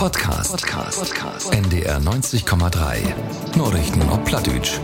Podcast. NDR 90,3. Nachrichten auf Plattdeutsch.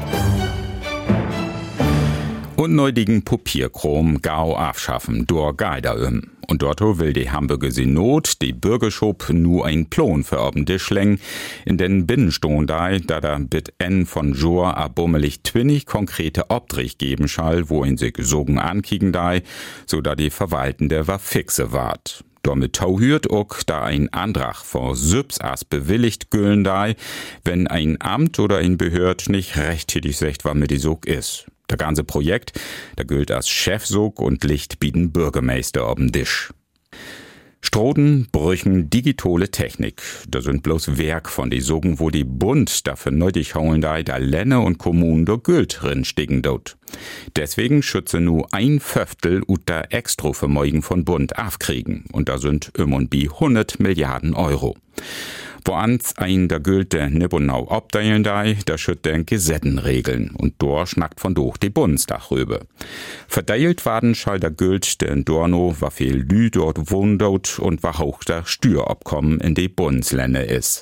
Unnötigen Papierkram gau abschaffen, durch Geider Und dort will die Hamburger Synod die Bürgerschop nur ein Plan für oben Tisch legen, in den Binnenstund da bit en von Jor a bummelig 20 konkrete Obdrich geben schall, wo in sich sogen ankiegen da, so da die Verwaltende war fixe wart. Damit tauhürt auch da ein Antrag vor Sübs as bewilligt güllen da, wenn ein Amt oder ein Behörd nicht rechttätig sagt, was mit die Sog is. Der ganze Projekt, da gilt als Chefsog und Licht bieten Bürgermeister ob'n Tisch. Stroden, Brüchen, digitale Technik, da sind bloß Werk von die Sogen, wo die Bund dafür nötig holen da Länder und Kommunen do Geld drin stiegen dort. Deswegen schütze nur 1/5 der Extravermögen von Bund aufkriegen und da sind und bi 100 Milliarden Euro. Woans ein der Geld der Nibonau abteilen da schütt den Gesetten regeln und dor schnackt von durch die Bundestag rüber. Verteilt werden schall der Geld der Dorno, war viel Lü dort wohnt und war auch der Steuerabkommen in die Bundesländer ist.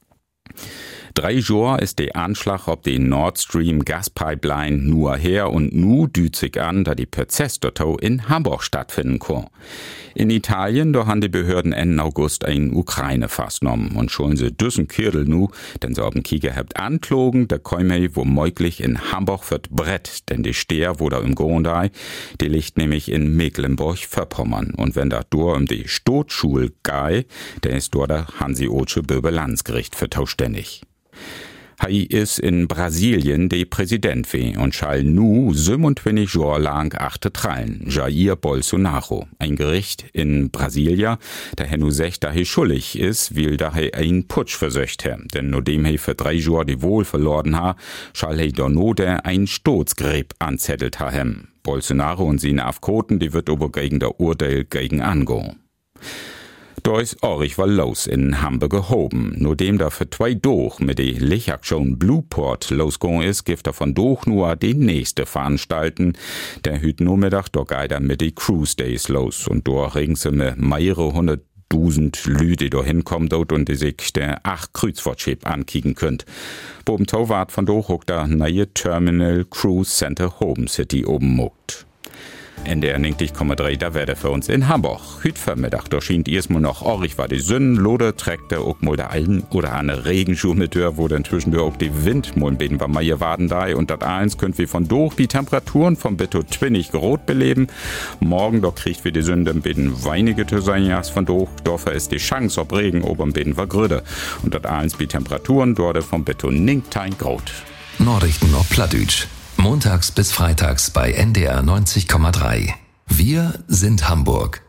3 Jahre ist der Anschlag auf die Nord Stream Gaspipeline nur her und nu düht sich an, da die Prozess dort in Hamburg stattfinden kann. In Italien, da haben die Behörden Ende August ein Ukraine festgenommen und schon sie düssen Kirtel nu, denn sie haben Kieger habt anklogen, der käme womöglich in Hamburg wird Brett, denn die Steher, wo da im Gondai, die liegt nämlich in Mecklenburg-Vorpommern und wenn da dort die Stotschul gei, der ist dort der Hansi-Otsche Bürgerlandsgericht für tauständig. Hij is in Brasilien de Präsident und schall nu 27 Jahre lang achte trallen, Jair Bolsonaro. Ein Gericht in Brasilia, der nu sagt, da he schuldig is, will da he ein Putsch versöcht ha. Denn nur dem he für 3 Jahre die Wohl verloren ha, schall he donode ein Sturzgräb anzettelt ha hem. Bolsonaro und seine Afkoten, die wird aber gegen der Urteil gegen angehen. Da ist Orich war los in Hamburg gehoben. Nur dem da für 2 durch mit die Lichaktion Blueport losgegangen ist, gibt er von durch nur die nächste veranstalten. Der hüt nur Mittag da geht er mit die Cruise Days los. Und da regen sie mit mehrere 100.000 Lü, die da hinkommen dort und die sich der 8 Kreuzfahrtschiff ankicken könnt. Boben Tauwart von durch hoch der neue Terminal Cruise Center Home City oben muckt. NDR 90,3, da werde für uns in Hamburg. Hüt Vormittag, da schien erstmal noch Orich war die Sünden, Lode trägt der auch mal der einen oder andere Regenschuh mit der, wo dann zwischendurch auch die Wind mal ein bisschen bei mir warten da und das eins könnt wir von durch die Temperaturen vom Bitto 20 Grad beleben. Morgen, da kriegt wir die Sünde ein bisschen weinige zu sein, ja, von durch, dafür ist die Chance auf Regen oben ein bisschen vergröde. Und das eins die Temperaturen dort vom Bitto 19 Grad. Nachrichten auf Plattdeutsch. Montags bis freitags bei NDR 90,3. Wir sind Hamburg.